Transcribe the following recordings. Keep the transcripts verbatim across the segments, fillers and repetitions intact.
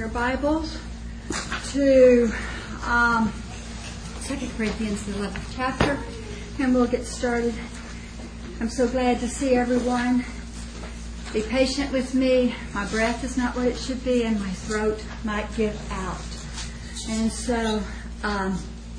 Bibles to um, Second Corinthians, the eleventh chapter, and we'll get started. I'm so glad to see everyone. Be patient with me. My breath is not what it should be, and my throat might give out. And so um,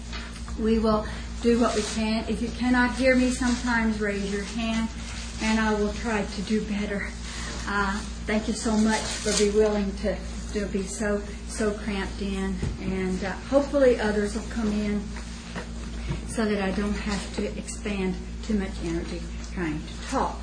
we will do what we can. If you cannot hear me, sometimes raise your hand, and I will try to do better. Uh, thank you so much for being willing to, to be so so cramped in, and uh, hopefully others will come in so that I don't have to expand too much energy trying to talk.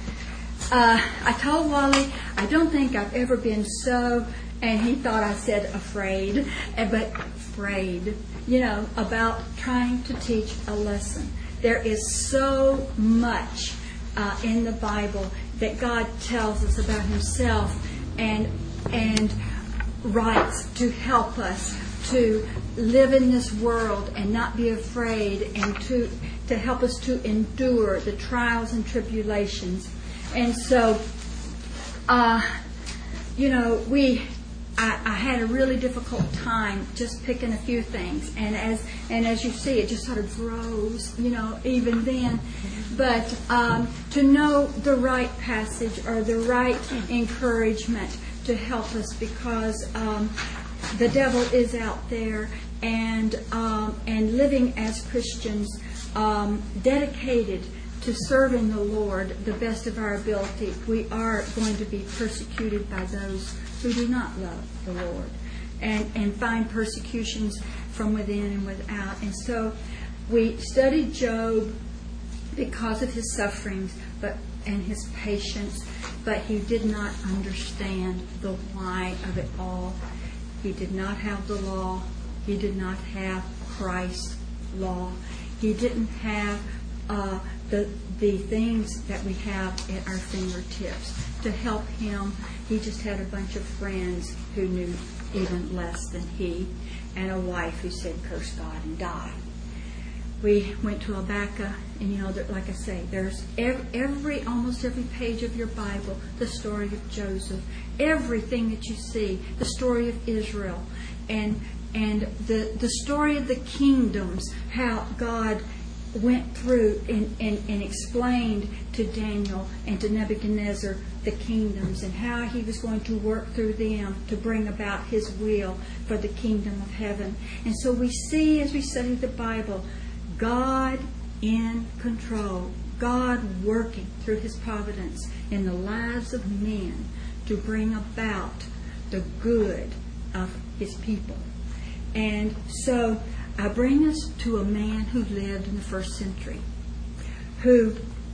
Uh, I told Wally I don't think I've ever been so, and he thought I said afraid, but afraid, you know, about trying to teach a lesson. There is so much uh, in the Bible that God tells us about Himself and and writes to help us to live in this world and not be afraid, and to to help us to endure the trials and tribulations. And so, uh, you know, we I, I had a really difficult time just picking a few things, and as and as you see, it just sort of grows, you know, even then. But um, to know the right passage or the right encouragement to help us, because um, the devil is out there, and um, and living as Christians, um, dedicated to serving the Lord the best of our ability, we are going to be persecuted by those who do not love the Lord, and, and find persecutions from within and without. And so we studied Job because of his sufferings but and his patience, but he did not understand the why of it all. He did not have the law. He did not have Christ's law. He didn't have uh, the the things that we have at our fingertips to help him. He just had a bunch of friends who knew even less than he, and a wife who said, curse God and die. We went to Habakkuk, and you know, like I say, there's every, every, almost every page of your Bible, the story of Joseph, everything that you see, the story of Israel, and and the the story of the kingdoms, how God went through and, and, and explained to Daniel and to Nebuchadnezzar the kingdoms, and how he was going to work through them to bring about his will for the kingdom of heaven. And so we see, as we study the Bible, God in control, God working through His providence in the lives of men to bring about the good of His people. And so I bring us to a man who lived in the first century, who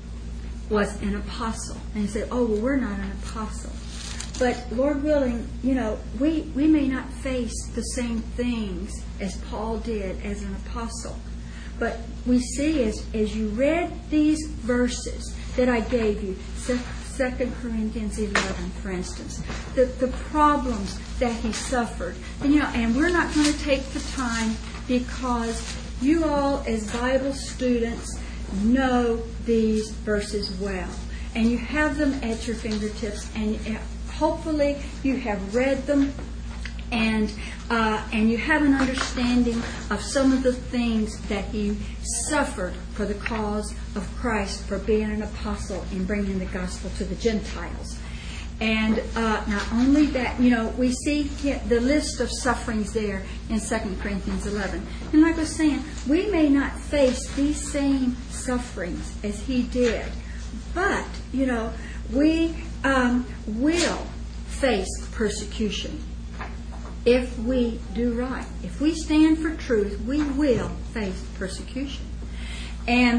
was an apostle. And he said, oh, well, we're not an apostle. But Lord willing, you know, we, we may not face the same things as Paul did as an apostle. But we see, as, as you read these verses that I gave you, Second Corinthians eleven, for instance, the, the problems that he suffered. And, you know, and we're not going to take the time, because you all, as Bible students, know these verses well. And you have them at your fingertips, and hopefully you have read them, and uh, and you have an understanding of some of the things that he suffered for the cause of Christ, for being an apostle and bringing the gospel to the Gentiles. And uh, not only that, you know, we see the list of sufferings there in Second Corinthians eleven. And like I was saying, we may not face these same sufferings as he did, but, you know, we um, will face persecution if we do right. If we stand for truth, we will face persecution. And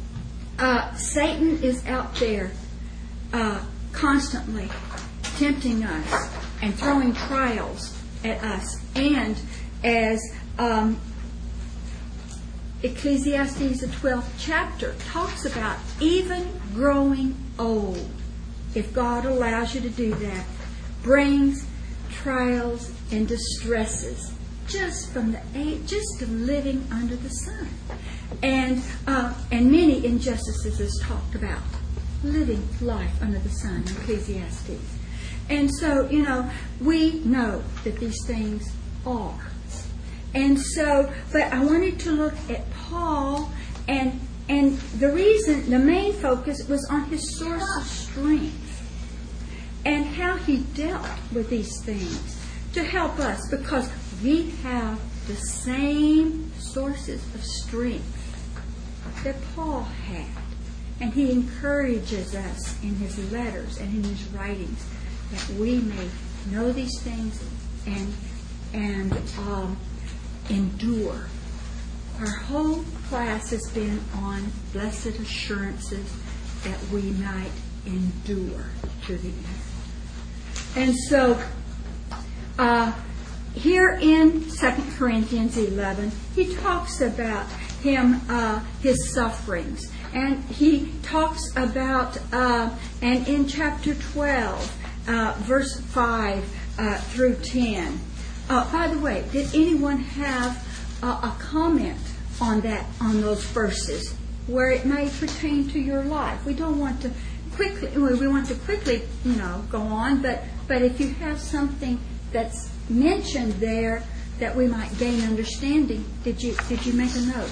uh, Satan is out there uh, constantly tempting us and throwing trials at us. And as um, Ecclesiastes, the twelfth chapter, talks about, even growing old, if God allows you to do that, brings trials and distresses just from the age, just of living under the sun, and uh, and many injustices is talked about. Living life under the sun, Ecclesiastes. And so, you know, we know that these things are. And so, but I wanted to look at Paul, and and the reason, the main focus was on his source of strength and how he dealt with these things to help us, because we have the same sources of strength that Paul had. And he encourages us in his letters and in his writings that we may know these things and and um, endure. Our whole class has been on blessed assurances that we might endure to the end. And so, uh, here in Second Corinthians eleven, he talks about him, uh, his sufferings. And he talks about, uh, and in chapter twelve, uh, verse five uh, through ten. Uh, by the way, did anyone have uh, a comment on that, on those verses, where it may pertain to your life? We don't want to quickly, we want to quickly, you know, go on, but, but if you have something that's mentioned there that we might gain understanding, did you did you make a note?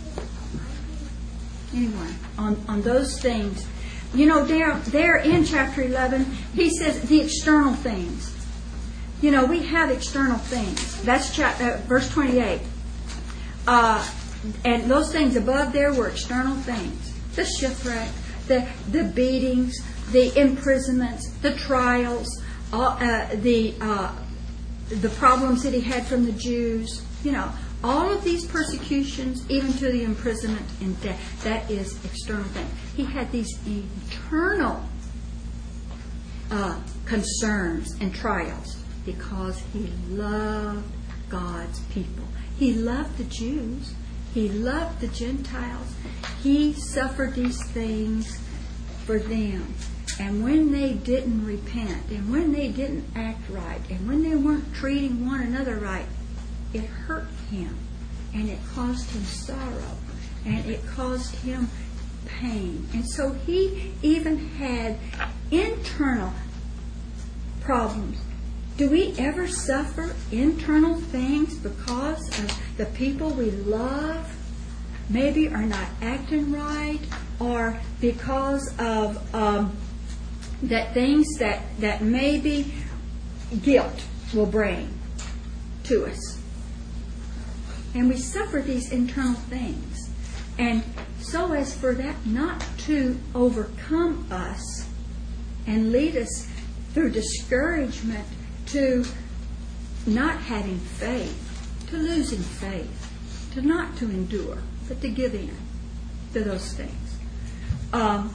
Anyone on, on those things? You know, there, there in chapter eleven, he says the external things. You know, we have external things. That's chapter, uh, verse twenty-eight. Uh, and those things above there were external things. The shipwreck, the, the beatings, the imprisonments, the trials, uh, uh, the, uh, the problems that he had from the Jews. You know, all of these persecutions, even to the imprisonment and death, that is external thing. He had these internal uh, concerns and trials because he loved God's people. He loved the Jews. He loved the Gentiles. He suffered these things for them. And when they didn't repent, and when they didn't act right, and when they weren't treating one another right, it hurt him, and it caused him sorrow, and it caused him pain. And so he even had internal problems. Do we ever suffer internal things because of the people we love maybe are not acting right, or because of um, that things that, that maybe guilt will bring to us? And we suffer these internal things. And so as for that not to overcome us and lead us through discouragement to not having faith, to losing faith, to not to endure, but to give in to those things. Um,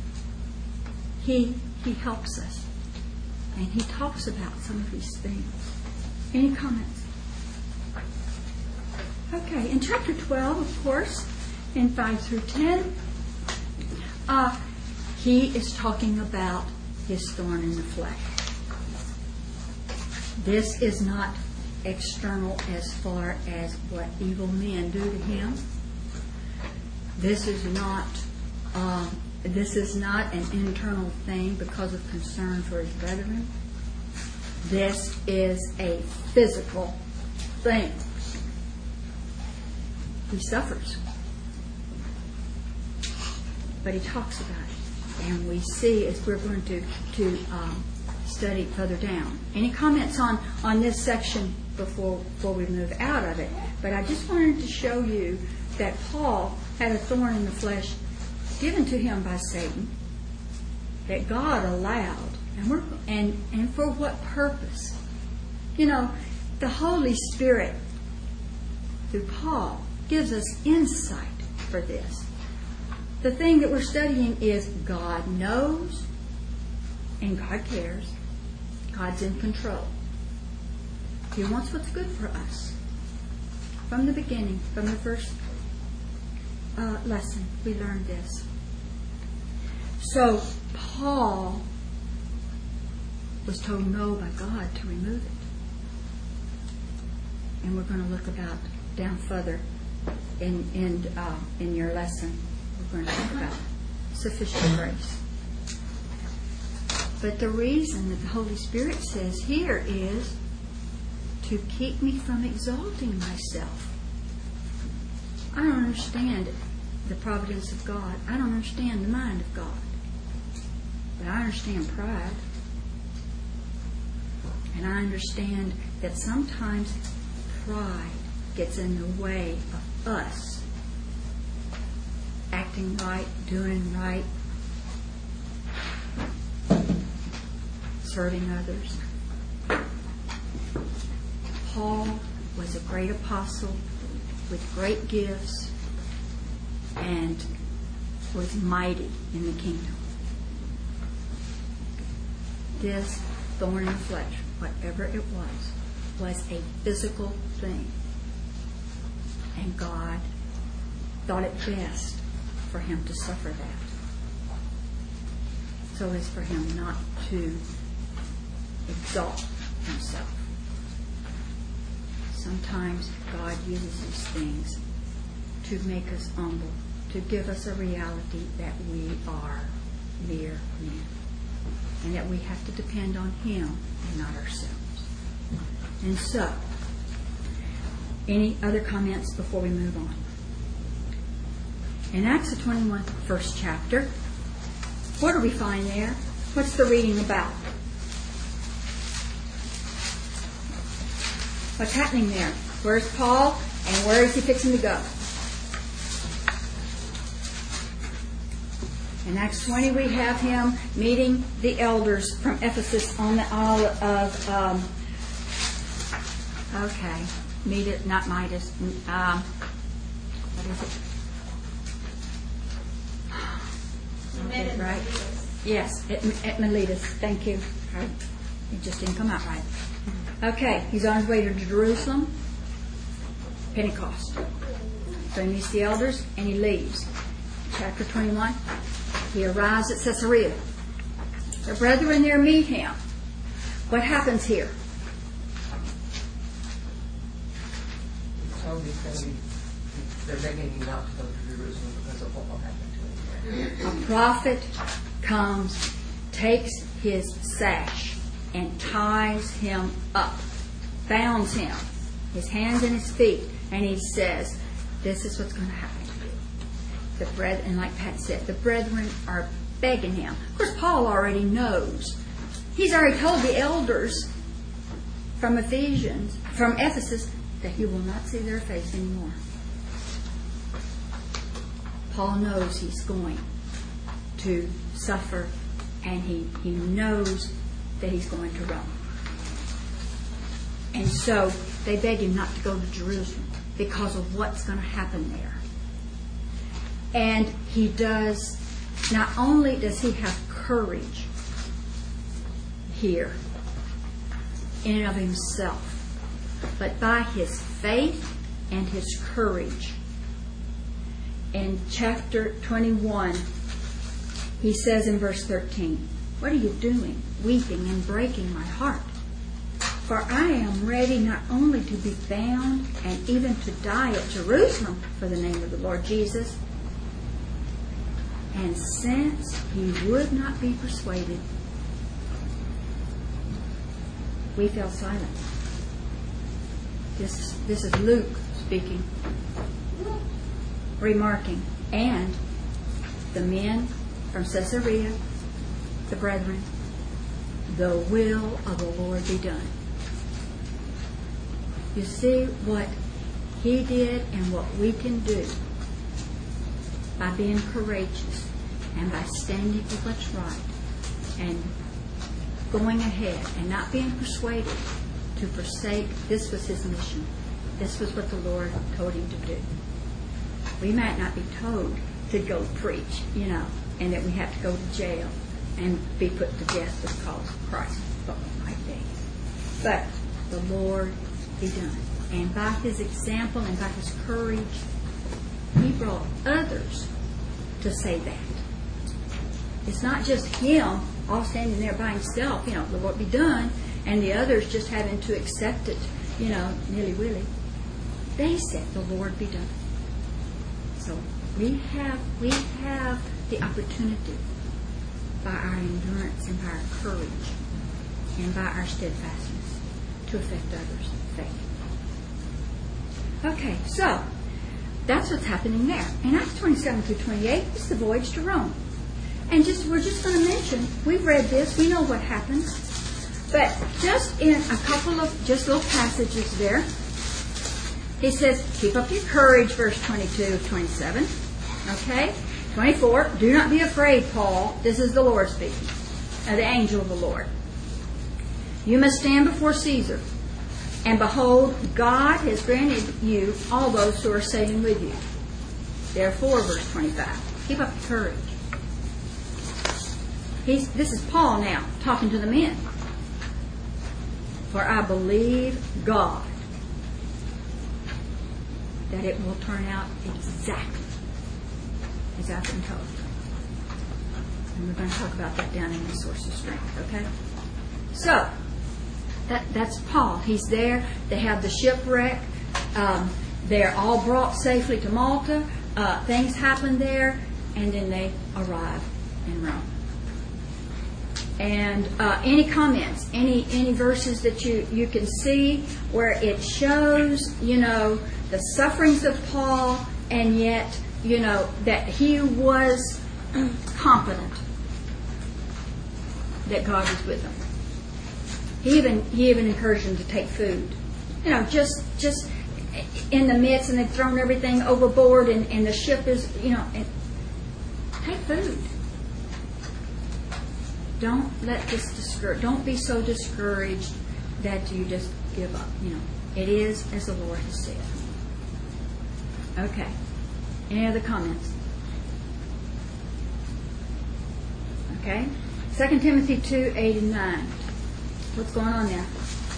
he he helps us. And he talks about some of these things. Any comments? Okay, in chapter twelve, of course, in five through ten, uh, he is talking about his thorn in the flesh. This is not external as far as what evil men do to him. This is not um, this is not an internal thing because of concern for his brethren. This is a physical thing. He suffers. But he talks about it. And we see, as we're going to, to um, study further down. Any comments on, on this section before, before we move out of it? But I just wanted to show you that Paul had a thorn in the flesh given to him by Satan that God allowed. And, we're, and, and for what purpose? You know, the Holy Spirit, through Paul, gives us insight for this. The thing that we're studying is God knows and God cares. God's in control. He wants what's good for us. From the beginning, from the first uh, lesson, we learned this. So Paul was told no by God to remove it. And we're going to look about down further in in uh, in your lesson. We're going to talk about sufficient grace. But the reason that the Holy Spirit says here is to keep me from exalting myself. I don't understand the providence of God. I don't understand the mind of God. But I understand pride. And I understand that sometimes pride gets in the way of us acting right, doing right, serving others. Paul was a great apostle with great gifts and was mighty in the kingdom. This thorn in the flesh, whatever it was, was a physical thing. And God thought it best for him to suffer that, so as for him not to exalt himself. Sometimes God uses these things to make us humble, to give us a reality that we are mere men, and that we have to depend on him and not ourselves. And so, any other comments before we move on? In Acts twenty-one, first chapter, what do we find there? What's the reading about? What's happening there? Where's Paul and where is he fixing to go? In Acts twenty, we have him meeting the elders from Ephesus on the Isle of, um, okay, meet it, not Midas, um, what is it? Okay, right? Yes, at, at Miletus. Thank you. I, it just didn't come out right. Okay, he's on his way to Jerusalem, Pentecost. So he meets the elders and he leaves. Chapter twenty-one, he arrives at Caesarea. The brethren there meet him. What happens here? They're begging him not to go to Jerusalem because of what will happen to him. A prophet comes, takes his sash, and ties him up, bounds him, his hands and his feet, and he says, this is what's going to happen to you. The brethren, and like Pat said, the brethren are begging him. Of course, Paul already knows. He's already told the elders from Ephesians, from Ephesus, that he will not see their face anymore. Paul knows he's going to suffer, and he, he knows that he's going to Rome. And so they beg him not to go to Jerusalem because of what's going to happen there. And he does, not only does he have courage here in and of himself, but by his faith and his courage. In chapter twenty-one, he says in verse thirteen, what are you doing, weeping and breaking my heart? For I am ready not only to be bound and even to die at Jerusalem for the name of the Lord Jesus. And since he would not be persuaded, we fell silent. This, this is Luke speaking, remarking, and the men from Caesarea, the brethren, the will of the Lord be done. You see what he did and what we can do by being courageous and by standing for what's right and going ahead and not being persuaded to forsake. This was his mission. This was what the Lord told him to do. We might not be told to go preach, you know, and that we have to go to jail and be put to death because of Christ, what it might be. But the Lord be done. And by his example and by his courage, he brought others to say that. It's not just him all standing there by himself, you know, the Lord be done, and the others just having to accept it, you know, nilly-willy. They said, the Lord be done. So we have we have the opportunity by our endurance and by our courage and by our steadfastness to affect others' faith. Okay, so that's what's happening there. In Acts twenty-seven through twenty-eight, it's the voyage to Rome. And just we're just going to mention, we've read this, we know what happened. But just in a couple of just little passages there, he says, keep up your courage, verse twenty-two of twenty-seven. Okay? twenty-four, do not be afraid, Paul. This is the Lord speaking, uh, the angel of the Lord. You must stand before Caesar. And behold, God has granted you all those who are sailing with you. Therefore, verse twenty-five, keep up your courage. He's, this is Paul now, talking to the men. For I believe God that it will turn out exactly as I've been told. And we're going to talk about that down in the source of strength, okay? So, that, that's Paul. He's there. They have the shipwreck. Um, they're all brought safely to Malta. Uh, things happen there. And then they arrive in Rome. And uh, any comments, any any verses that you, you can see where it shows, you know, the sufferings of Paul, and yet, you know, that he was confident that God was with him. He even he even encouraged him to take food. You know, just just in the midst, and they've thrown everything overboard, and, and the ship is, you know, and take food. Don't let this discourage. Don't be so discouraged that you just give up. You know, it is as the Lord has said. Okay. Any other comments? Okay. Second Timothy two eight and nine. What's going on there?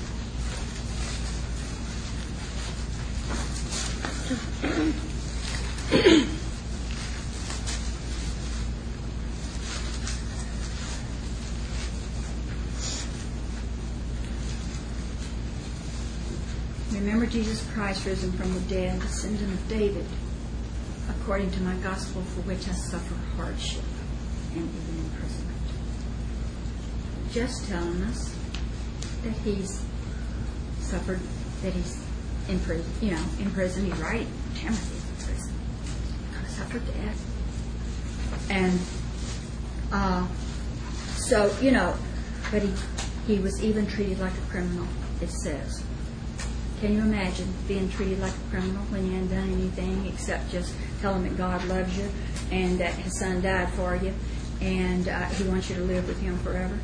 Remember Jesus Christ risen from the dead, descendant of David, according to my gospel, for which I suffer hardship and even imprisonment. Just telling us that he's suffered, that he's in prison, you know, in prison. He's right. Timothy's in prison. He's going to suffer death. And uh, so, you know, but he, he was even treated like a criminal, it says. Can you imagine being treated like a criminal when you hadn't done anything except just tell him that God loves you and that his son died for you and uh, he wants you to live with him forever?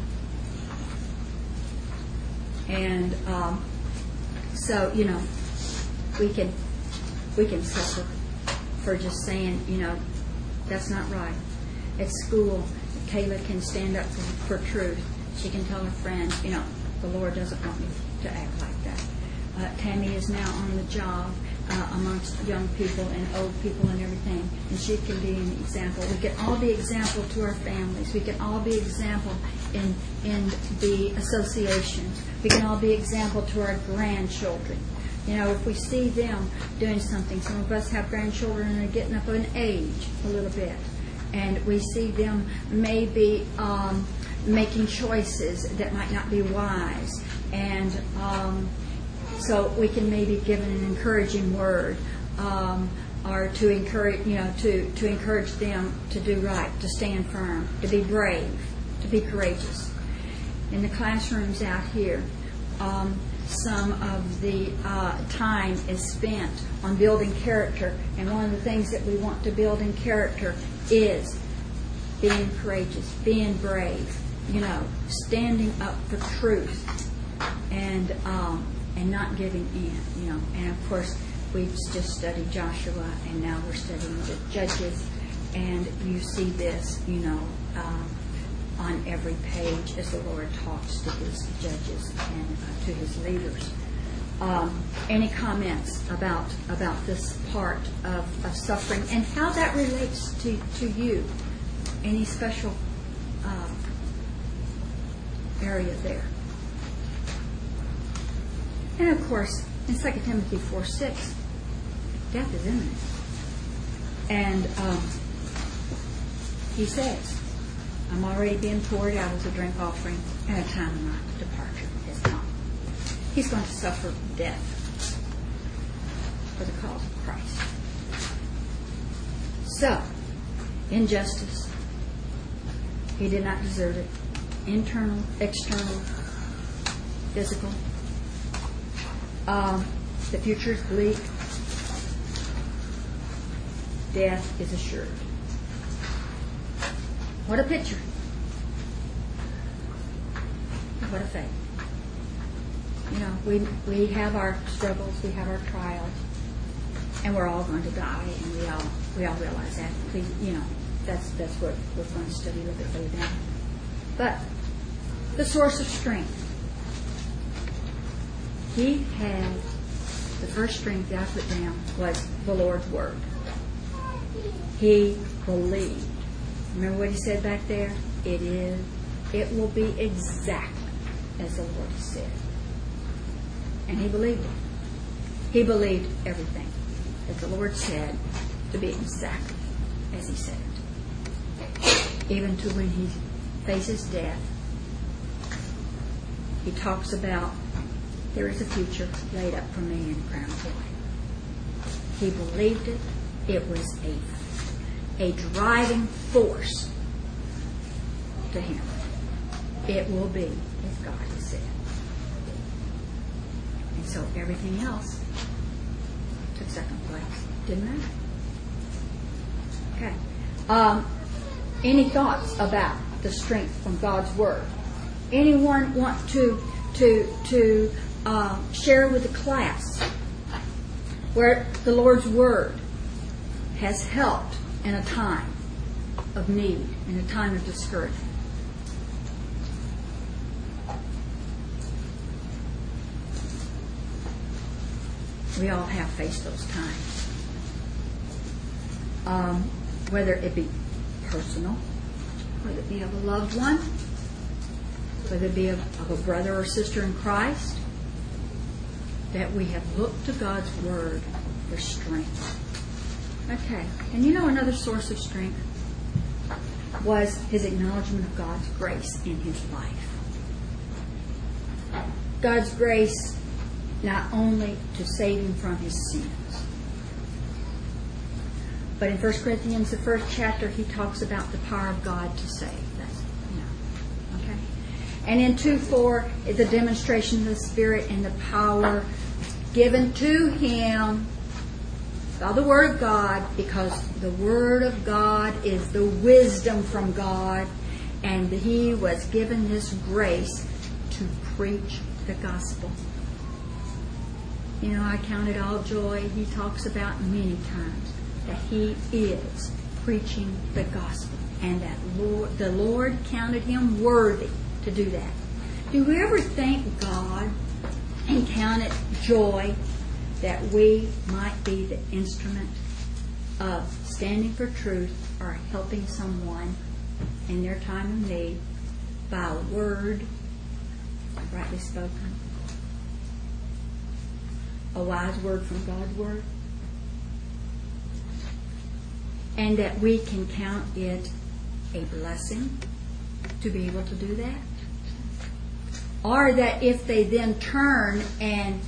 And um, so, you know, we can we can suffer for just saying, you know, that's not right. At school, Kayla can stand up for, for truth. She can tell her friends, you know, the Lord doesn't want me to act like that. Uh, Tammy is now on the job uh, amongst young people and old people and everything, and she can be an example. We can all be example to our families. We can all be example in in the associations. We can all be example to our grandchildren. You know, if we see them doing something, some of us have grandchildren and they're getting up in age a little bit, and we see them maybe um, making choices that might not be wise, and um, so we can maybe give an encouraging word, um, or to encourage, you know, to, to encourage them to do right, to stand firm, to be brave, to be courageous. In the classrooms out here, um, some of the uh, time is spent on building character, and one of the things that we want to build in character is being courageous, being brave, you know, standing up for truth, and um, and not giving in, you know. And of course, we've just studied Joshua, and now we're studying the Judges, and you see this, you know, um, on every page as the Lord talks to his judges and uh, to his leaders. Um, any comments about about this part of, of suffering and how that relates to, to you? Any special uh, area there? And of course, in Second Timothy four six, death is imminent. And um, he says, I'm already being poured out as a drink offering, and a time of my departure has come. He's going to suffer death for the cause of Christ. So, injustice. He did not deserve it. Internal, external, physical. Um, the future is bleak. Death is assured. What a picture. What a faith. You know, we we have our struggles, we have our trials, and we're all going to die, and we all we all realize that. Please, you know, that's that's what we're going to study a little bit further down. But the source of strength. He had the first strength that I put down was the Lord's Word. He believed. Remember what he said back there? It is, it will be exactly as the Lord said. And he believed it. He believed everything that the Lord said to be exactly as he said it. Even to when he faces death, he talks about there is a future laid up for me in a crown of life. He believed it. It was a a driving force to him. It will be as God has said. And so everything else took second place. Didn't matter. Okay. Um, any thoughts about the strength from God's Word? Anyone want to to to uh, share with the class where the Lord's Word has helped in a time of need, in a time of discouragement? We all have faced those times. Um, whether it be personal, whether it be of a loved one, whether it be of, of a brother or sister in Christ, that we have looked to God's Word for strength. Okay, and you know another source of strength was his acknowledgement of God's grace in his life. God's grace not only to save him from his sins, but in First Corinthians, the first chapter, he talks about the power of God to save. That's, you know, okay? And in two four, the demonstration of the Spirit and the power given to him by the Word of God, because the Word of God is the wisdom from God, and he was given this grace to preach the gospel. You know, I count it all joy. He talks about many times that he is preaching the gospel, and that Lord, the Lord counted him worthy to do that. Do we ever thank God and count it joy that we might be the instrument of standing for truth or helping someone in their time of need by a word rightly spoken, a wise word from God's Word, and that we can count it a blessing to be able to do that? Or that if they then turn and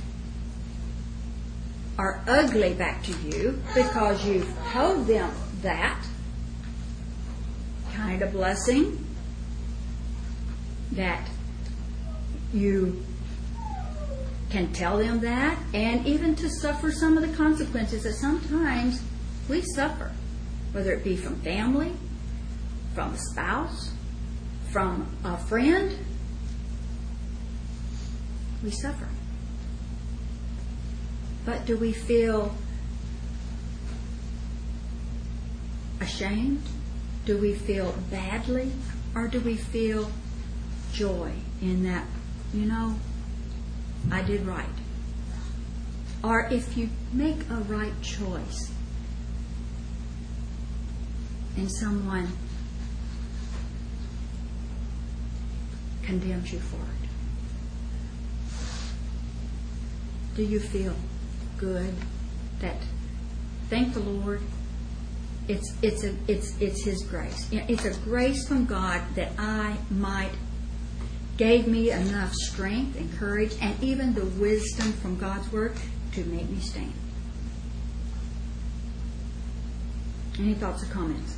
are ugly back to you because you've told them that, kind of blessing that you can tell them that, and even to suffer some of the consequences that sometimes we suffer, whether it be from family, from a spouse, from a friend. We suffer. But do we feel ashamed? Do we feel badly? Or do we feel joy in that, you know, I did right? Or if you make a right choice and someone condemns you for it, do you feel good that, thank the Lord, It's it's a it's it's His grace. It's a grace from God that I might gave me enough strength and courage and even the wisdom from God's Word to make me stand. Any thoughts or comments?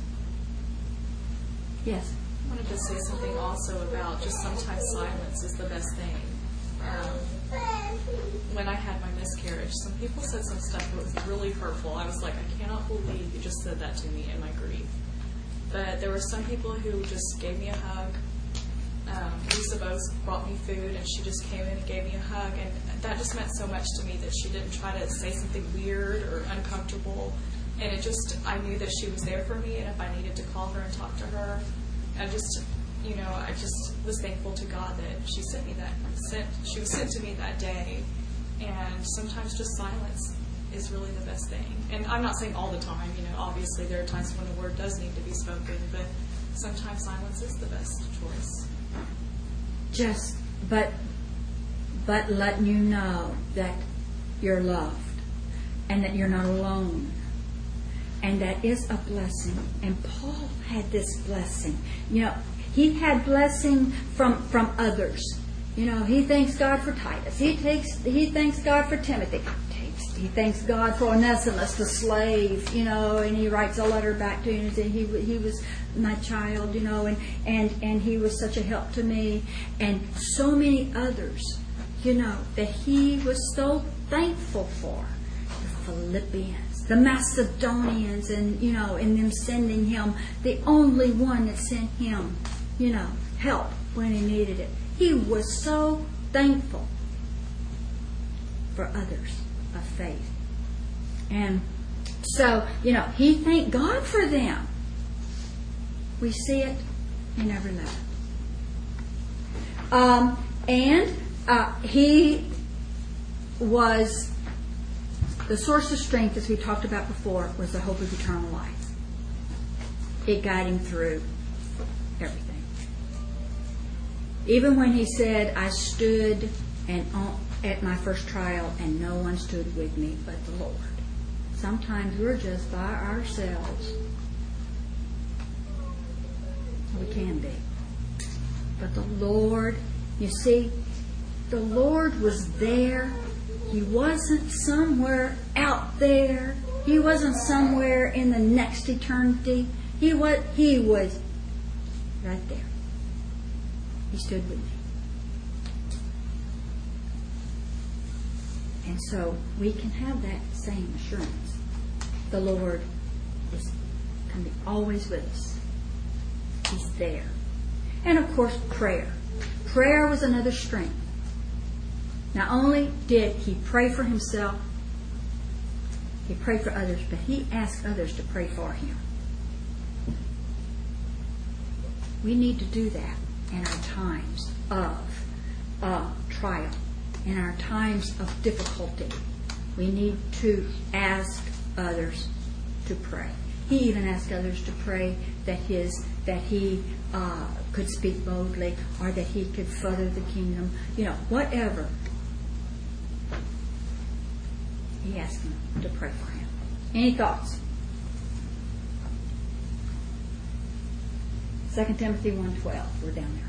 Yes. I wanted to say something also about just sometimes silence is the best thing. Um, when I had my miscarriage, some people said some stuff that was really hurtful. I was like, I cannot believe you just said that to me in my grief. But there were some people who just gave me a hug. Um, Lisa Bose brought me food, and she just came in and gave me a hug. And that just meant so much to me that she didn't try to say something weird or uncomfortable. And it just, I knew that she was there for me, and if I needed to call her and talk to her, I just, you know, I just was thankful to God that she sent me that, sent, she was sent to me that day. And sometimes just silence is really the best thing. And I'm not saying all the time, you know, obviously there are times when the word does need to be spoken, but sometimes silence is the best choice. Just, but, but letting you know that you're loved and that you're not alone. And that is a blessing. And Paul had this blessing. You know, he had blessing from, from others. You know, he thanks God for Titus. He takes he thanks God for Timothy. He thanks God for Onesimus, the slave, you know, and he writes a letter back to him and says, he, he was my child, you know, and, and, and he was such a help to me. And so many others, you know, that he was so thankful for. The Philippians, the Macedonians, and, you know, and them sending him, the only one that sent him, you know, help when he needed it. He was so thankful for others of faith. And so, you know, he thanked God for them. We see it in every letter. Um, and uh, he was, the source of strength, as we talked about before, was the hope of eternal life. It guided him through everything. Even when he said, I stood and on, at my first trial and no one stood with me but the Lord. Sometimes we're just by ourselves. We can be. But the Lord, you see, the Lord was there. He wasn't somewhere out there. He wasn't somewhere in the next eternity. He was, he was right there. He stood with me. And so we can have that same assurance. The Lord is can be always with us. He's there. And of course, prayer. Prayer was another strength. Not only did he pray for himself, he prayed for others, but he asked others to pray for him. We need to do that in our times of uh, trial, in our times of difficulty. We need to ask others to pray. He even asked others to pray that his that he uh, could speak boldly, or that he could further the kingdom. You know, whatever. He asked them to pray for him. Any thoughts? Second Timothy one twelve. We're down there.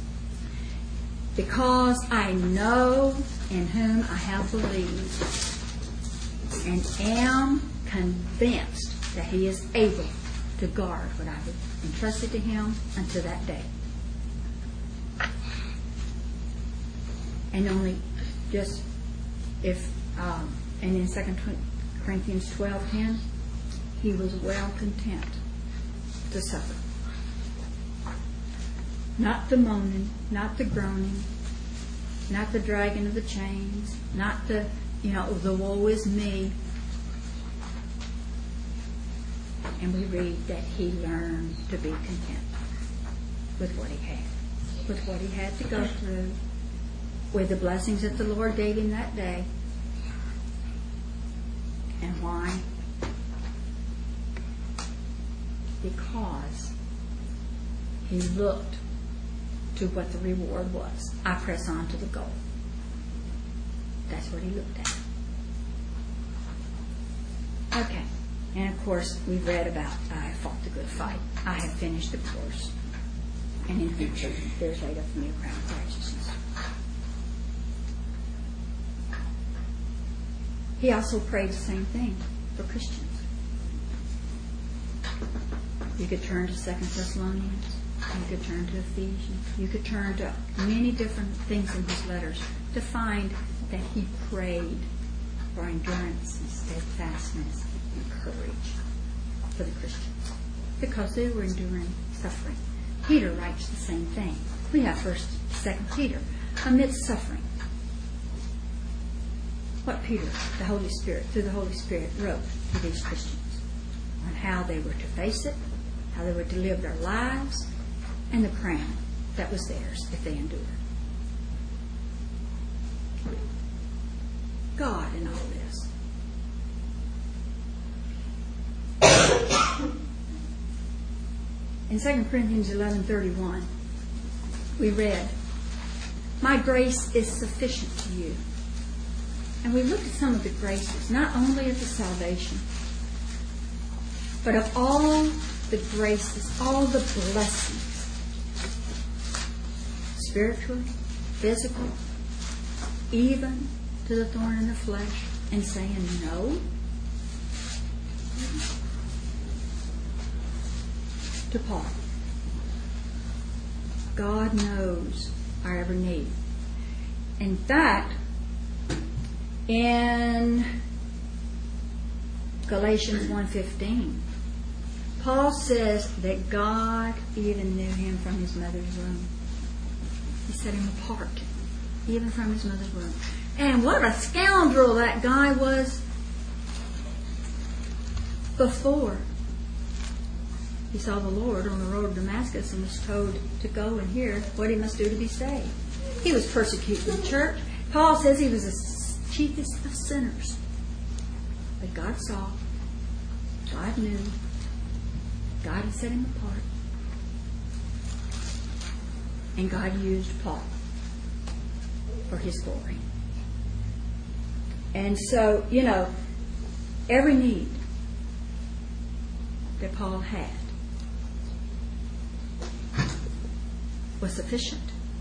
Because I know in whom I have believed and am convinced that he is able to guard what I have entrusted to him unto that day. And only just if, um, and in Second Corinthians twelve ten, he was well content to suffer. Not the moaning, not the groaning, not the dragging of the chains, not the, you know, the woe is me. And we read that he learned to be content with what he had, with what he had to go through, with the blessings that the Lord gave him that day. And why? Because he looked to what the reward was. I press on to the goal. That's what he looked at. Okay. And of course, we've read about, I have fought the good fight. I have finished the course. And in future, there's laid up for me a crown of righteousness. He also prayed the same thing for Christians. You could turn to Second Thessalonians. You could turn to Ephesians. You could turn to many different things in his letters to find that he prayed for endurance and steadfastness and courage for the Christians because they were enduring suffering. Peter writes the same thing. We have First, Second Peter, amidst suffering. What Peter, the Holy Spirit, through the Holy Spirit, wrote to these Christians on how they were to face it, how they were to live their lives, and the crown that was theirs if they endured. God in all this. In Second Corinthians eleven thirty-one, we read, "My grace is sufficient to you." And we looked at some of the graces, not only of the salvation, but of all the graces, all the blessings, spiritual, physical, even to the thorn in the flesh, and saying no to Paul. God knows our every need. In fact, in Galatians one fifteen, Paul says that God even knew him from his mother's womb. He set him apart, even from his mother's womb. And what a scoundrel that guy was before he saw the Lord on the road to Damascus and was told to go and hear what he must do to be saved. He was persecuting the church. Paul says he was the chiefest of sinners. But God saw, God knew, God had set him apart. And God used Paul for his glory. And so, you know, every need that Paul had was sufficient.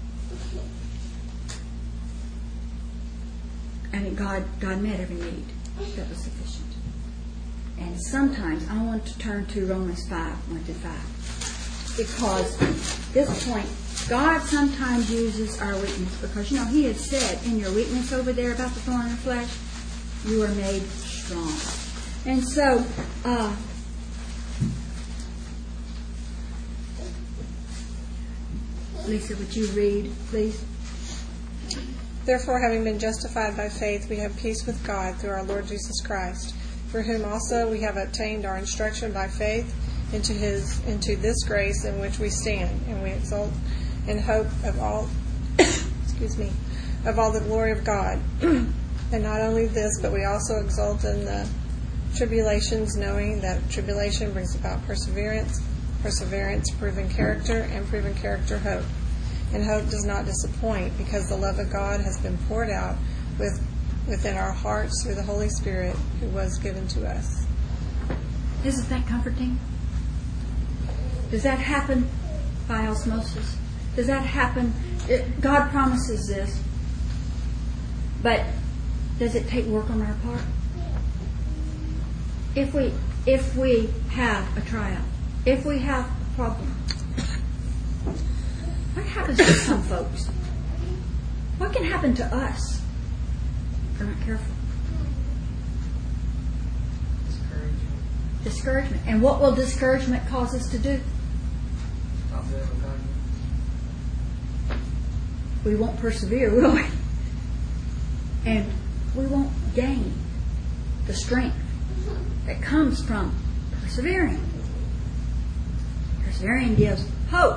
And God, God met every need that was sufficient. And sometimes I want to turn to Romans five, one to five. Because at this point, God sometimes uses our weakness because, you know, He had said in your weakness over there about the thorn in the flesh, you are made strong. And so, uh, Lisa, would you read, please? Therefore, having been justified by faith, we have peace with God through our Lord Jesus Christ, for whom also we have obtained our instruction by faith into His into this grace in which we stand, and we exult in hope of all excuse me of all the glory of God. And not only this, but we also exult in the tribulations, knowing that tribulation brings about perseverance, perseverance, proven character, and proven character, hope. And hope does not disappoint, because the love of God has been poured out with, within our hearts through the Holy Spirit who was given to us. Isn't that comforting? Does that happen by osmosis? Does that happen? It, God promises this, but does it take work on our part? If we if we have a trial, if we have a problem, what happens to some folks? What can happen to us if we're not careful? Discouragement. Discouragement. And what will discouragement cause us to do? Stop living with God. We won't persevere, will we? And we won't gain the strength that comes from persevering. Persevering gives hope.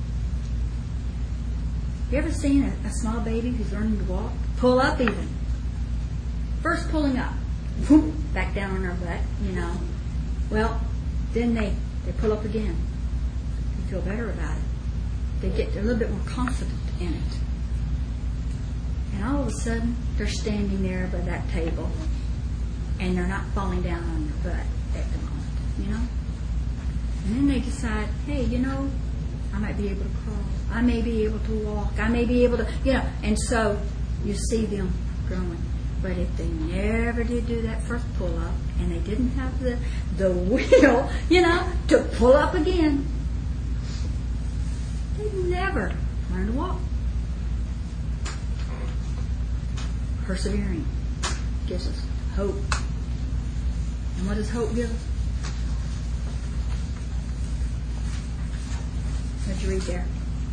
You ever seen a, a small baby who's learning to walk? Pull up even. First pulling up. Whoop, back down on their butt, you know. Well, then they, they pull up again. They feel better about it. They get a little bit more confident in it. And all of a sudden, they're standing there by that table, and they're not falling down on their butt. at the moment, you know? And then they decide, hey, you know, I might be able to crawl. I may be able to walk. I may be able to, you know. And so you see them growing. But if they never did do that first pull-up, and they didn't have the, the will, you know, to pull up again, they never learn to walk. Persevering gives us hope. And what does hope give us? What'd you read there?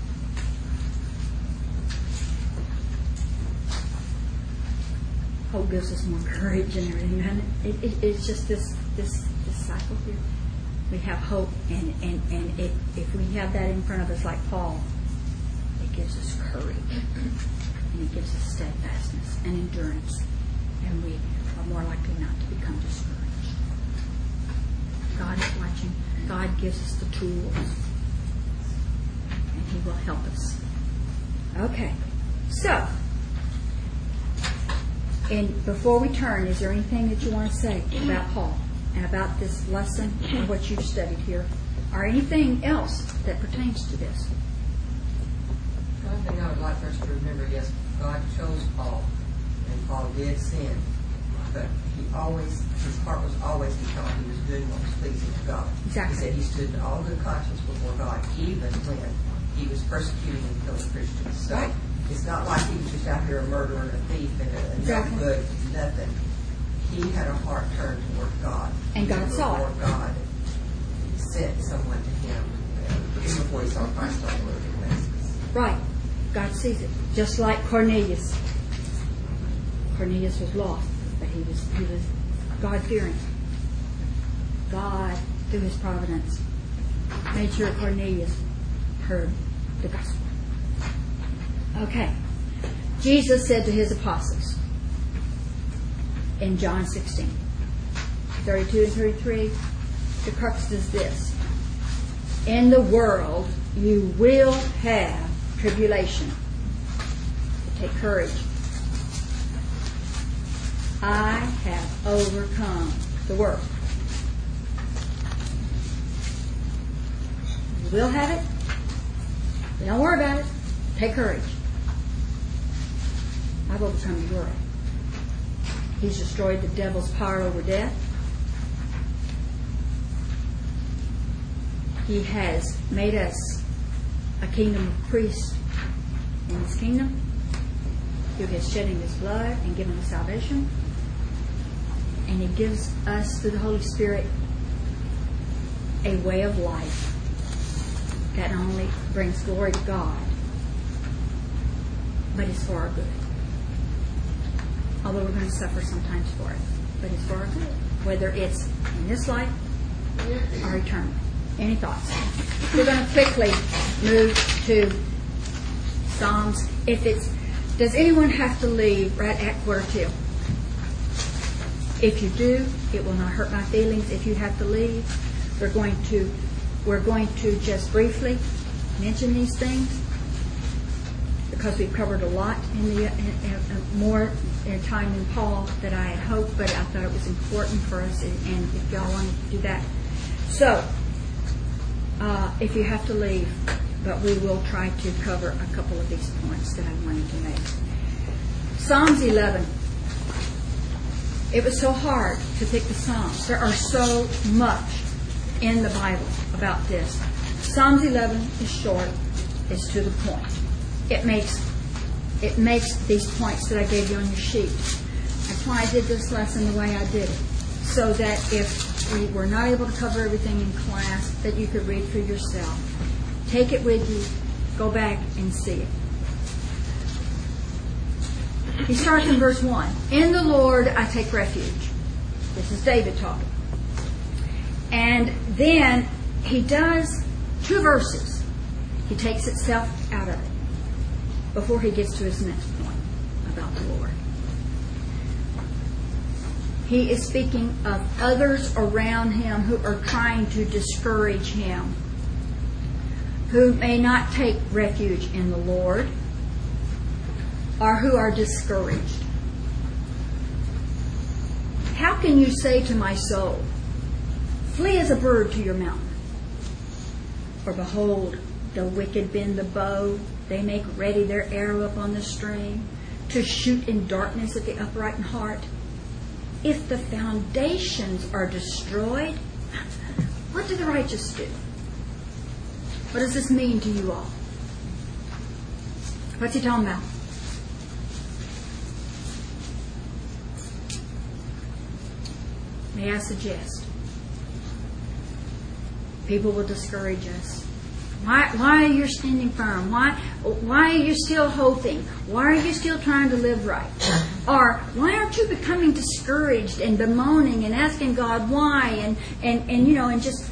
Hope gives us more courage and everything. And it, it, it's just this, this this cycle here. We have hope, and, and, and it, if we have that in front of us like Paul, it gives us courage. And it gives us steadfastness and endurance. And we are more likely not to become discouraged. God is watching. God gives us the tools. And He will help us. Okay. So, and before we turn, is there anything that you want to say about Paul and about this lesson or what you've studied here? Or anything else that pertains to this? One thing I would like for us to remember, yes, God chose Paul, and Paul did sin, but he always, his heart was always because he was doing what was pleasing to God. Exactly. He said he stood in all good conscience before God, even when he was persecuting and killing Christians. So right. It's not like he was just out here a murderer and a thief and a, a exactly. no good, nothing. He had a heart turned toward God. And God saw it. God sent someone to him uh, even before he saw Christ on the road to Damascus. Right. God sees it. Just like Cornelius. Cornelius was lost, but he was he was God-fearing. God, through His providence, made sure Cornelius heard the gospel. Okay. Jesus said to His apostles in John sixteen, thirty-two and thirty-three, the crux is this. In the world you will have tribulation. Take courage. I have overcome the world. You will have it. But don't worry about it. Take courage. I've overcome the world. He's destroyed the devil's power over death. He has made us a kingdom of priests in His kingdom through His shedding His blood and giving us salvation. And He gives us, through the Holy Spirit, a way of life that not only brings glory to God, but is for our good. Although we're going to suffer sometimes for it, but it's for our good. Whether it's in this life or eternal. Any thoughts? We're going to quickly move to Psalms. If it's, does anyone have to leave right at quarter two? If you do, it will not hurt my feelings. If you have to leave, we're going to we're going to just briefly mention these things because we've covered a lot in the in, in, more in time than Paul that I had hoped, but I thought it was important for us, and, and if y'all want to do that, so. Uh, if you have to leave, but we will try to cover a couple of these points that I wanted to make. Psalms eleven. It was so hard to pick the Psalms. There are so much in the Bible about this. Psalms eleven is short. It's to the point. It makes it makes these points that I gave you on your sheet. That's why I did this lesson the way I did it, so that if we were not able to cover everything in class, that you could read for yourself. Take it with you. Go back and see it. He starts in verse one. In the Lord I take refuge. This is David talking. And then he does two verses. He takes itself out of it before he gets to his next point about the Lord. He is speaking of others around him who are trying to discourage him, who may not take refuge in the Lord, or who are discouraged. How can you say to my soul, Flee as a bird to your mountain. For behold, the wicked bend the bow. They make ready their arrow upon the string, to shoot in darkness at the upright in heart. If the foundations are destroyed, what do the righteous do? What does this mean to you all? What's he talking about? May I suggest? People will discourage us. Why, why are you standing firm? Why, why are you still hoping? Why are you still trying to live right? Or why aren't you becoming discouraged and bemoaning and asking God why? And, and, and you know, and just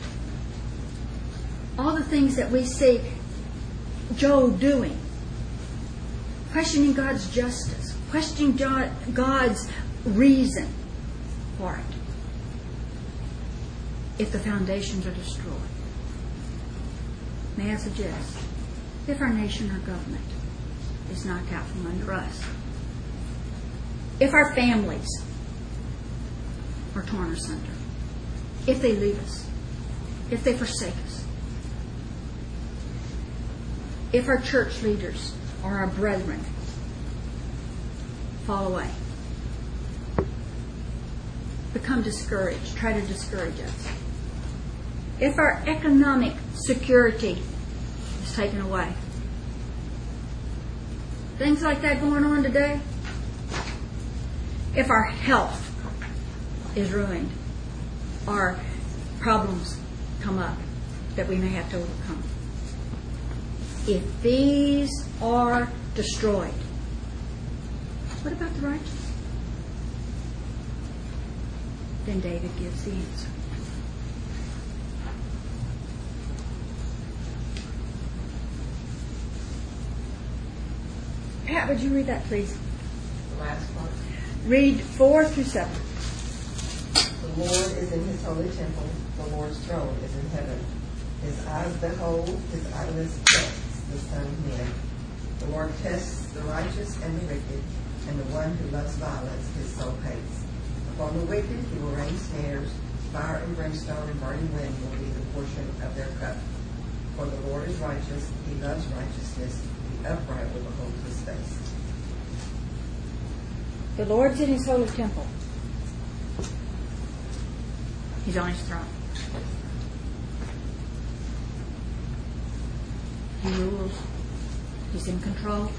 all the things that we see Job doing. Questioning God's justice. Questioning God's reason for it. If the foundations are destroyed. May I suggest, if our nation or government is knocked out from under us, if our families are torn asunder, if they leave us, if they forsake us, if our church leaders or our brethren fall away, become discouraged, try to discourage us, if our economic security is taken away, things like that going on today, if our health is ruined, or problems come up that we may have to overcome, if these are destroyed, what about the righteous? Then David gives the answer. Pat, would you read that, please? The last part. Read four through seven. The Lord is in his holy temple. The Lord's throne is in heaven. His eyes behold, his eyelids tests the Son of Man. The Lord tests the righteous and the wicked, and the one who loves violence his soul hates. Upon the wicked he will rain snares. Fire and brimstone and burning wind will be the portion of their cup. For the Lord is righteous. He loves righteousness. The upright will behold his face. The Lord's in his holy temple. He's on his throne. He rules. He's in control.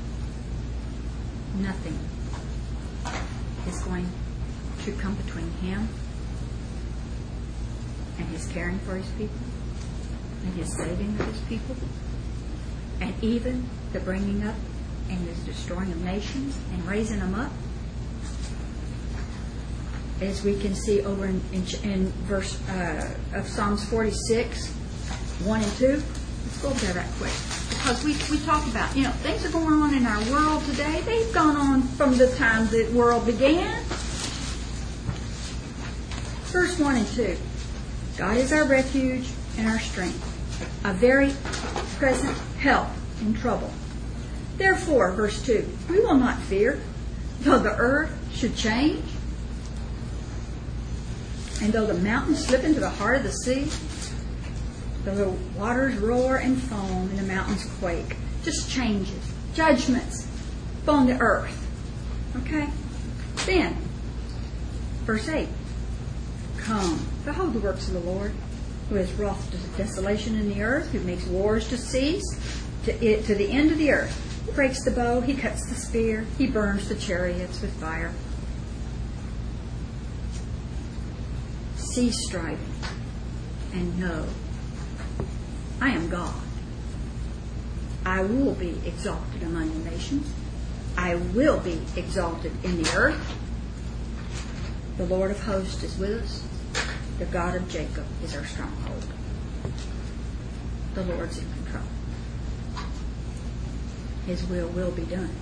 Nothing is going to come between him and his caring for his people and his saving of his people, and even the bringing up and the destroying of nations and raising them up. As we can see over in, in, in verse uh, of Psalms forty-six, one and two. Let's go over there right quick. Because we, we talk about, you know, things are going on in our world today. They've gone on from the time the world began. Verse one and two. God is our refuge and our strength, a very present help in trouble. Therefore, verse two, we will not fear, though the earth should change, and though the mountains slip into the heart of the sea, though the waters roar and foam and the mountains quake. Just changes. Judgments upon the earth. Okay? Then, verse eight. Come, behold the works of the Lord, who has wrought desolation in the earth, who makes wars to cease to, it, to the end of the earth. He breaks the bow, he cuts the spear, he burns the chariots with fire. Cease striving and know I am God. I will be exalted among the nations. I will be exalted in the earth. The Lord of hosts is with us. The God of Jacob is our stronghold. The Lord's in control. His will will be done.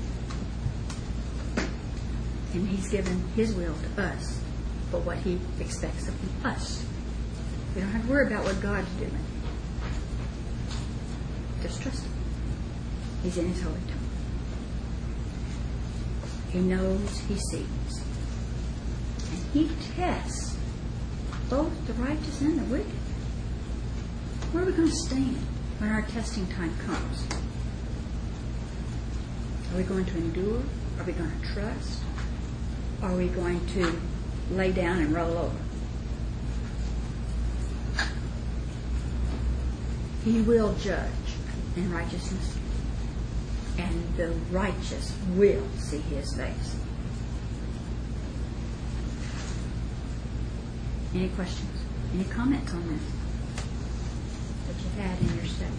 And he's given his will to us for what he expects of us. We don't have to worry about what God's doing. Just trust him. He's in his holy temple. He knows, he sees. And he tests both the righteous and the wicked. Where are we going to stand when our testing time comes? Are we going to endure? Are we going to trust? Are we going to lay down and roll over? He will judge in righteousness, and the righteous will see His face. Any questions? Any comments on this that you've had in your study?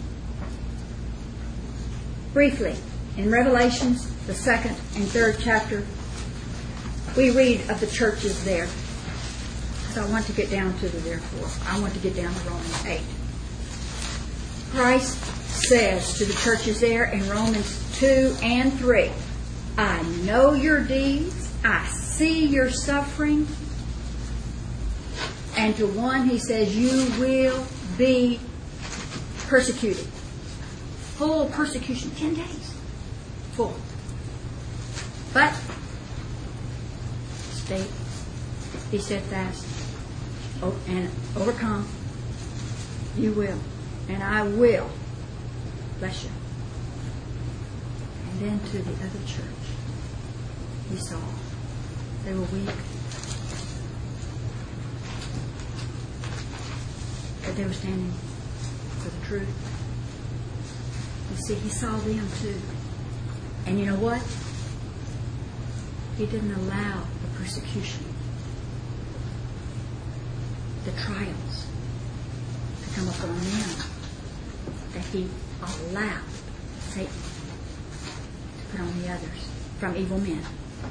Briefly, in Revelations, the second and third chapter, we read of the churches there. So I want to get down to the therefore. I want to get down to Romans eight. Christ says to the churches there in Romans two and three, I know your deeds, I see your suffering, and to one He says, you will be persecuted. Full persecution, ten days. Full. But stay, be steadfast, and overcome. You will. And I will bless you. And then to the other church, He saw they were weak, but they were standing for the truth. You see, He saw them too. And you know what? He didn't allow the persecution, the trials to come upon them, that He allowed Satan to put on the others from evil men.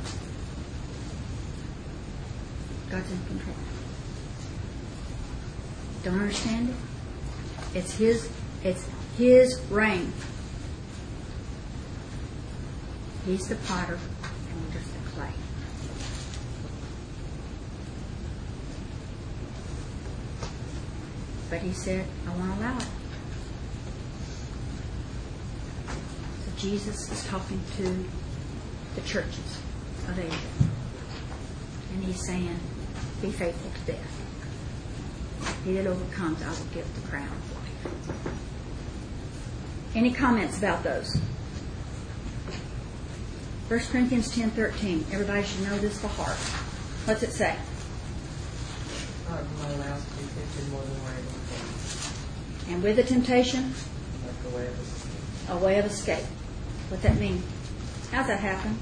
God's in control. Don't understand it? It's His, it's His reign. He's the potter and we're just the clay. But He said, I won't allow it. So Jesus is talking to the churches of Asia. And He's saying, be faithful to death. He that overcomes, I will give the crown of life. Any comments about those? First Corinthians ten thirteen. Everybody should know this by heart. What's it say? God will not allow us to be tempted more than we're able to bear. And with the temptation, Like the way of escape. a way of escape. What's that mean? How's that happen?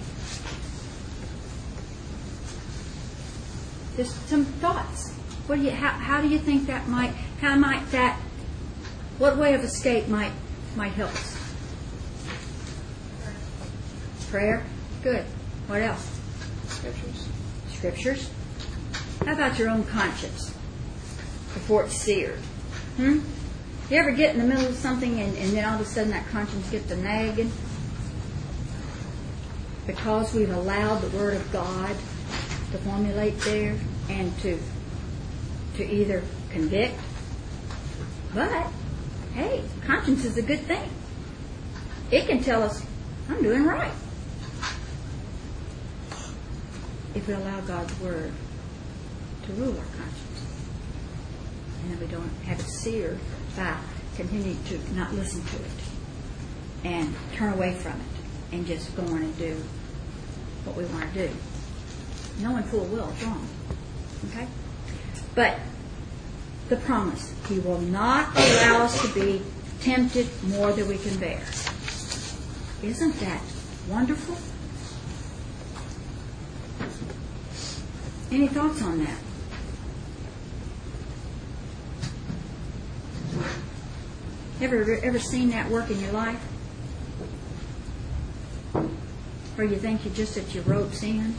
Just some thoughts. What do you? How, how do you think that might? How might that? What way of escape might might help us? Prayer. Good. What else? Scriptures. Scriptures. How about your own conscience before it's seared? Hmm? You ever get in the middle of something and, and then all of a sudden that conscience gets to nagging? Because we've allowed the Word of God to formulate there and to to either convict. But, hey, conscience is a good thing. It can tell us, I'm doing right. If we allow God's Word to rule our conscience. And then we don't have it seared by continuing to not listen to it and turn away from it and just go on and do what we want to do. Knowing full well it's wrong. Okay? But the promise, He will not allow us to be tempted more than we can bear. Isn't that wonderful? Any thoughts on that? Ever ever seen that work in your life? Or you think you're just at your rope's end,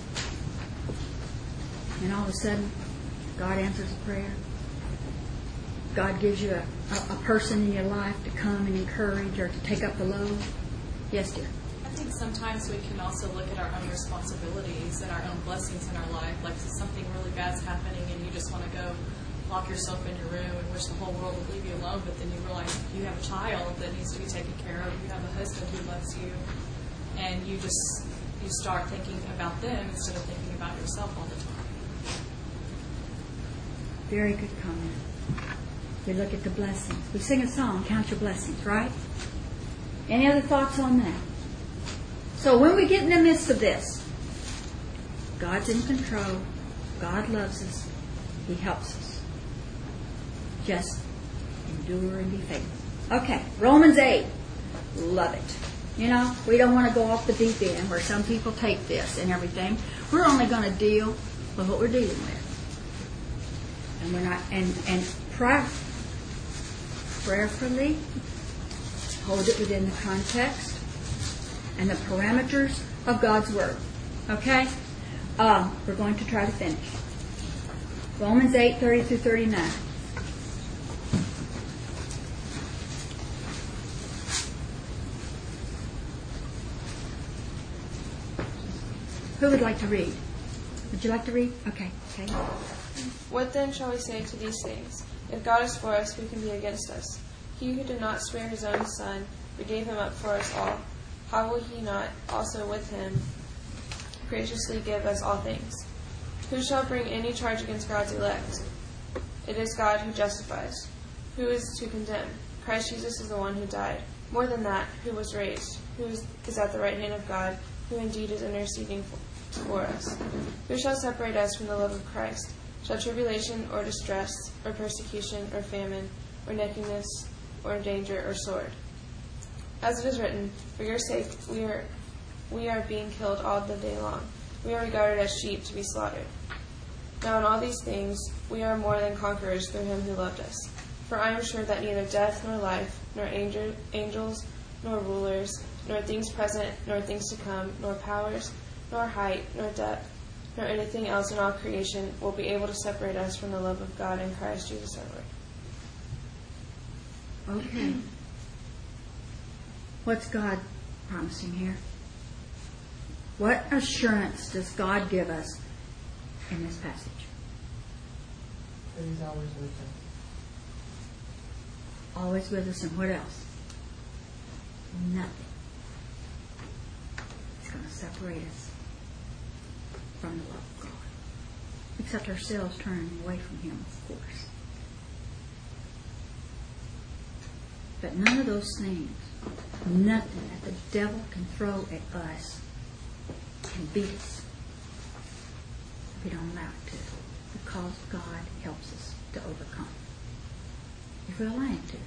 and all of a sudden God answers a prayer? God gives you a, a, a person in your life to come and encourage or to take up the load? Yes, dear. I think sometimes we can also look at our own responsibilities and our own blessings in our life. Like something really bad's happening and you just want to go lock yourself in your room and wish the whole world would leave you alone, but then you realize you have a child that needs to be taken care of, you have a husband who loves you, and you just you start thinking about them instead of thinking about yourself all the time. Very good comment. We look at the blessings. We sing a song, Count Your Blessings, right? Any other thoughts on that? So when we get in the midst of this, God's in control. God loves us. He helps us. Just endure and be faithful. Okay, Romans eight. Love it. You know, we don't want to go off the deep end where some people take this and everything. We're only going to deal with what we're dealing with. And we're not, and, and pray, prayerfully hold it within the context and the parameters of God's Word. Okay? Um, we're going to try to finish. Romans eight, thirty through thirty-nine. Who would like to read? Would you like to read? Okay. Okay. What then shall we say to these things? If God is for us, who can be against us? He who did not spare his own Son, but gave him up for us all, how will he not also with him graciously give us all things? Who shall bring any charge against God's elect? It is God who justifies. Who is to condemn? Christ Jesus is the one who died. More than that, who was raised, who is, is at the right hand of God, who indeed is interceding for, for us. Who shall separate us from the love of Christ? Shall tribulation or distress or persecution or famine or nakedness or danger or sword? As it is written, for your sake we are we are being killed all the day long. We are regarded as sheep to be slaughtered. Now in all these things we are more than conquerors through him who loved us. For I am sure that neither death nor life, nor angel, angels, nor rulers, nor things present, nor things to come, nor powers, nor height, nor depth, nor anything else in all creation will be able to separate us from the love of God in Christ Jesus our Lord. Okay. What's God promising here? What assurance does God give us in this passage? That He's always with us. Always with us, and what else? Nothing. It's going to separate us from the love of God. Except ourselves turning away from Him, of course. But none of those things, nothing that the devil can throw at us can beat us if we don't allow it to. Because God helps us to overcome. If we allow Him to.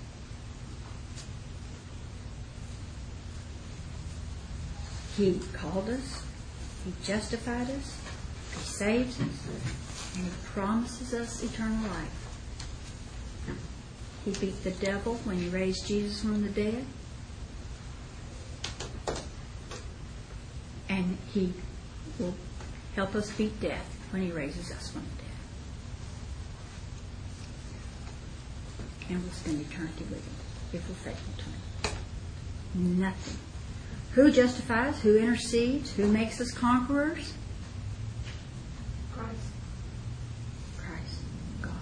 He called us, He justified us, He saves us, and He promises us eternal life. He beat the devil when He raised Jesus from the dead. And He will help us beat death when He raises us from the dead. And we'll spend eternity with Him if we're faithful to Him. Nothing. Who justifies? Who intercedes? Who makes us conquerors? Christ. Christ, God.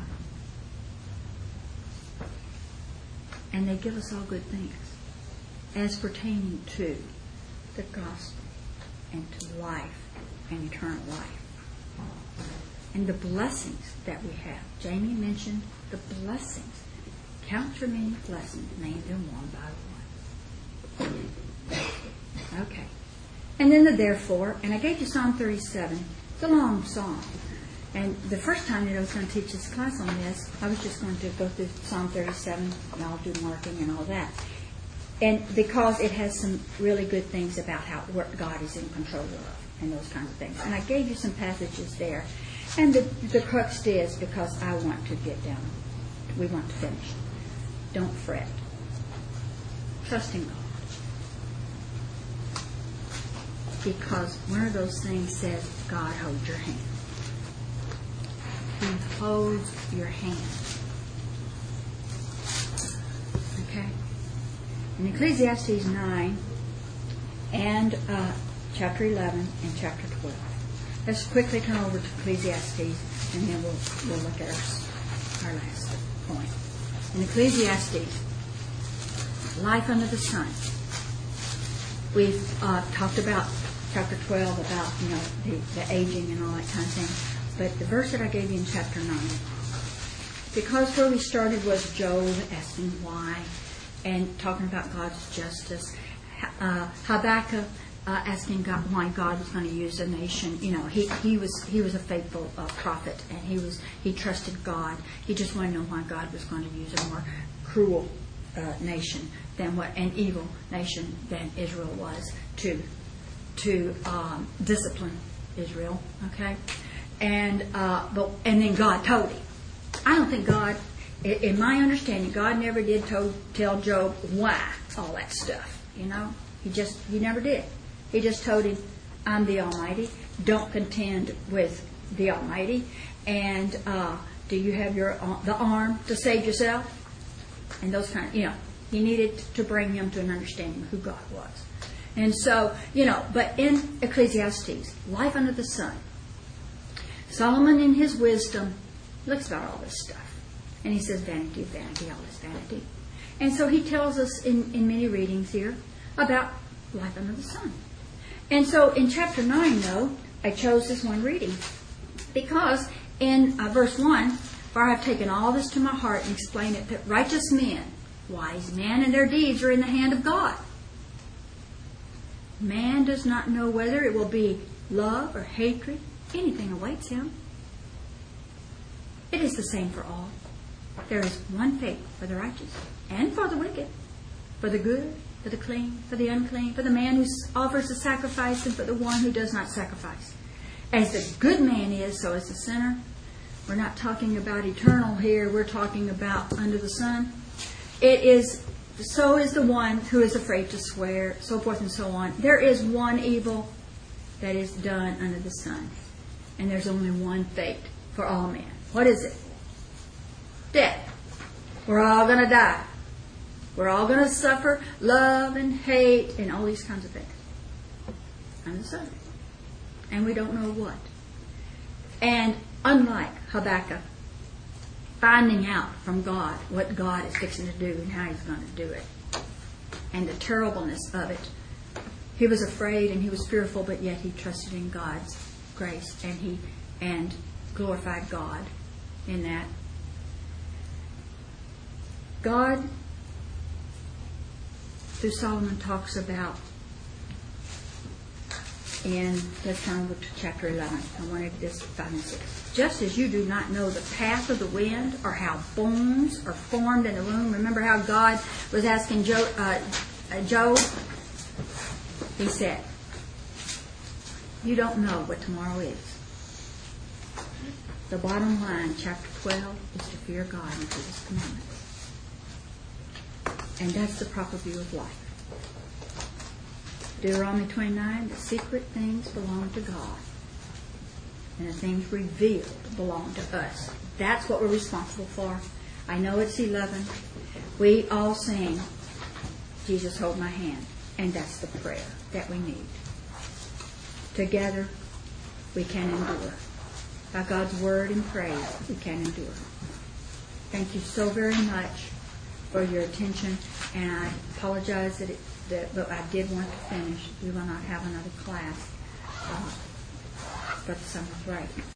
And they give us all good things as pertaining to the gospel and to life and eternal life. And the blessings that we have. Jamie mentioned the blessings. Count your many blessings, name them one by one. Okay. And then the therefore, and I gave you Psalm thirty-seven. It's a long song. And the first time that I was going to teach this class on this, I was just going to go through Psalm thirty-seven, and I'll do marking and all that. And because it has some really good things about how what God is in control of and those kinds of things. And I gave you some passages there. And the, the crux is because I want to get down. We want to finish. Don't fret. Trust in God. Because one of those things says, God holds your hand. He holds your hand. Okay? In Ecclesiastes nine and uh, chapter eleven and chapter twelve. Let's quickly turn over to Ecclesiastes and then we'll, we'll look at our, our last point. In Ecclesiastes, life under the sun. We've uh, talked about chapter twelve about, you know, the, the aging and all that kind of thing. But the verse that I gave you in chapter nine because where we started was Job asking why and talking about God's justice. Uh, Habakkuk uh, asking God why God was going to use a nation. You know, he, he was he was a faithful uh, prophet, and he was he trusted God. He just wanted to know why God was going to use a more cruel uh, nation than what an evil nation than Israel was to to um, discipline Israel. Okay, and uh, but and then God told him. I don't think God, in my understanding, God never did to, tell Job why all that stuff. You know, he just he never did. He just told him, "I'm the Almighty. Don't contend with the Almighty. And uh, do you have your the arm to save yourself?" And those kind of, you know, he needed to bring him to an understanding of who God was. And so, you know, but in Ecclesiastes, life under the sun, Solomon in his wisdom looks about all this stuff. And he says, vanity, vanity, all this vanity. And so he tells us in, in many readings here about life under the sun. And so in chapter nine, though, I chose this one reading because in uh, verse one, for I have taken all this to my heart and explained it, that righteous men, wise men, and their deeds are in the hand of God. Man does not know whether it will be love or hatred. Anything awaits him. It is the same for all. There is one fate for the righteous and for the wicked, for the good, for the clean, for the unclean, for the man who offers the sacrifice, and for the one who does not sacrifice. As the good man is, so is the sinner. We're not talking about eternal here. We're talking about under the sun. It is, so is the one who is afraid to swear, so forth and so on. There is one evil that is done under the sun. And there's only one fate for all men. What is it? Death. We're all going to die. We're all going to suffer love and hate and all these kinds of things under the sun. And we don't know what. And unlike Habakkuk, finding out from God what God is fixing to do and how He's going to do it, and the terribleness of it, he was afraid and he was fearful, but yet he trusted in God's grace and he and glorified God in that. God, through Solomon, talks about, and let's kind of look to chapter eleven. I wanted this five and six. Just as you do not know the path of the wind or how bones are formed in the womb. Remember how God was asking Job, uh, uh, Job? He said, you don't know what tomorrow is. The bottom line, chapter twelve, is to fear God and keep His commandments. And that's the proper view of life. Deuteronomy twenty-nine, the secret things belong to God. And the things revealed belong to us. That's what we're responsible for. I know it's eleven. We all sing, Jesus, hold my hand. And that's the prayer that we need. Together, we can endure. By God's word and praise, we can endure. Thank you so very much for your attention. And I apologize that, it, that but I did want to finish. We will not have another class uh, for the summer break.